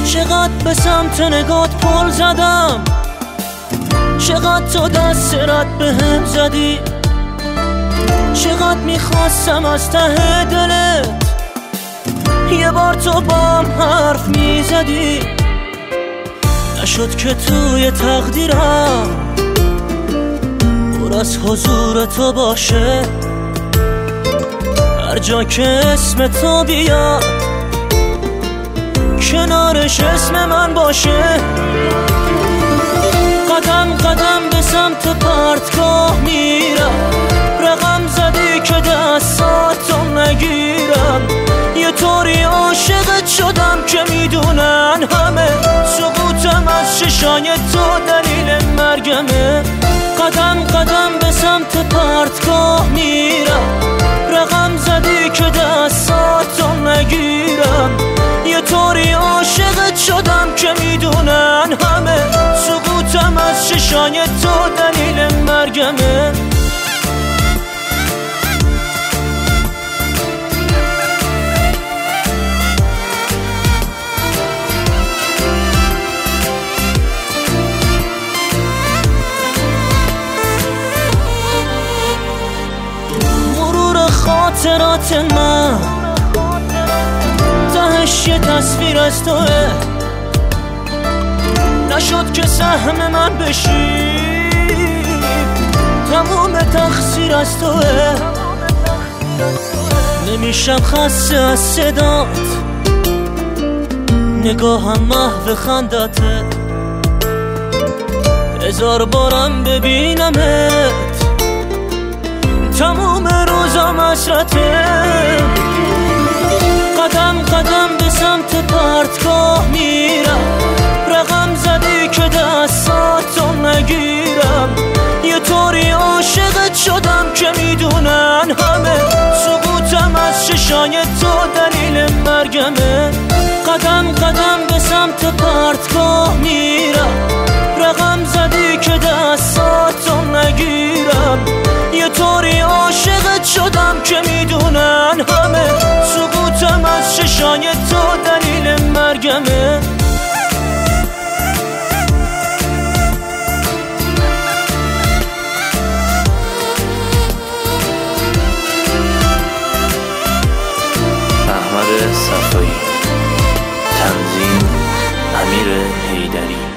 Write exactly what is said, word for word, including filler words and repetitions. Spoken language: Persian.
چقدر به سمت نگات پل زدم، چقدر تو دست رد به هم زدی، چقدر میخواستم از ته دلت یه بار تو با هم حرف میزدی. نشد که توی تقدیرم پر از حضور تو باشه، هر جا که اسم تو بیاد کنارش اسم من باشه. قدم قدم به سمت پرتگاه میرم، رقم زدی که دستاتو نگیرم. یه طوری عاشقت شدم که میدونن همه سقوطم از چشای تو دلیل مرگمه. قدم قدم به سمت پرتگاه میرم، رقم زدی که دستاتو نگیرم. یه طوری عاشقت شدم که میدونن همه سقوطم از چشای تو دلیل مرگمه. خاطرات من تهش یه تصویر از توه، نشد که سهم من بشی، تموم تقصیر از توه. نمیشم خسته از صدات، نگاهم محو خندته، هزار بارم ببینمت تموم روزم حسرته. قدم قدم به سمت پرتگاه میرم، رقم زدی که دستاتو نگیرم. یه طوری عاشقت شدم که میدونن همه سقوطم از چشای تو دلیل مرگمه. قدم قدم به سمت پرتگاه میرم، رقم زدی که دستاتو نگیرم. یه طوری عاشقت شدم که میدونن همه سقوطم از چشای تو دلیل مرگمه. احمد صفایی، تنظیم امیر حیدری.